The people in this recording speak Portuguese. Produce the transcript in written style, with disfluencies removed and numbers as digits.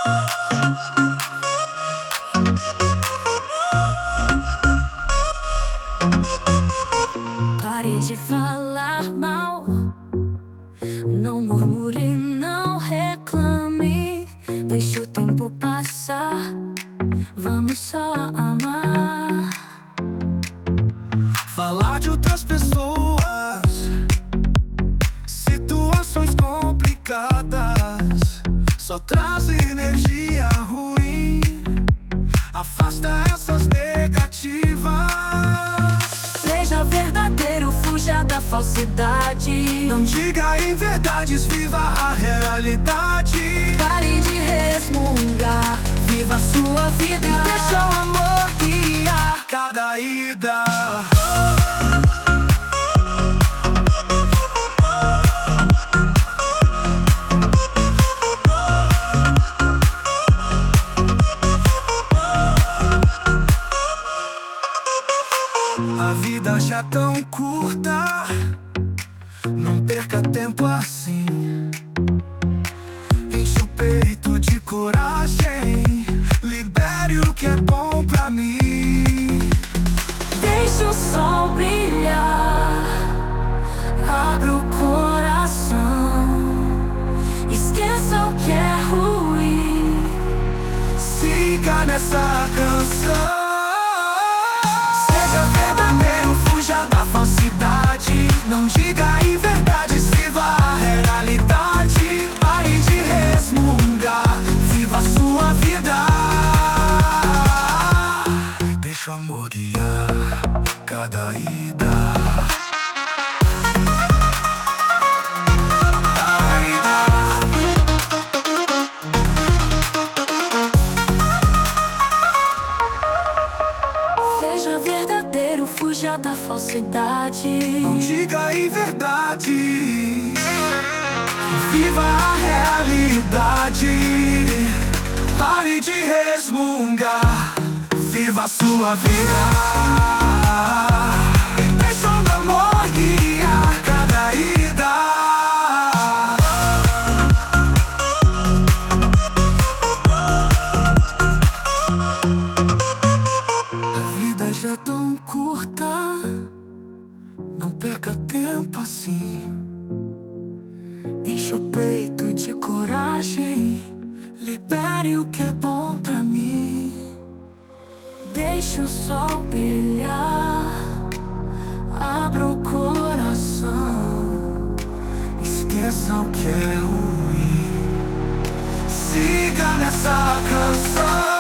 Pare de falar mal, não murmure, não reclame. Deixe o tempo passar, vamos só amar. Falar de outras pessoas, situações complicadas, só traz energia ruim. Afasta essas negativas. Seja verdadeiro, fuja da falsidade. Não diga inverdades, viva a realidade. Pare de resmungar, viva a sua vida e deixa o amor guiar cada ida. A vida já tão curta, não perca tempo assim. Enche o peito de coragem, libere o que é bom pra mim. Deixe o sol brilhar, abra o coração, esqueça o que é ruim, siga nessa canção. Seja verdadeiro, fuja da falsidade. Não diga inverdades, viva a realidade. Pare de resmungar, viva a sua vida. Deixa o amor guiar cada ida. Seja verdadeiro, fuja da falsidade. Não diga inverdade, viva a realidade. Pare de resmungar, viva a sua vida. Deixa o amor guiar cada ida. A vida já tão curta, não perca tempo assim. Enche o peito de coragem, libere o que é bom pra mim. Deixe o sol brilhar, abra o coração, Esqueça o que é ruim, siga nessa canção.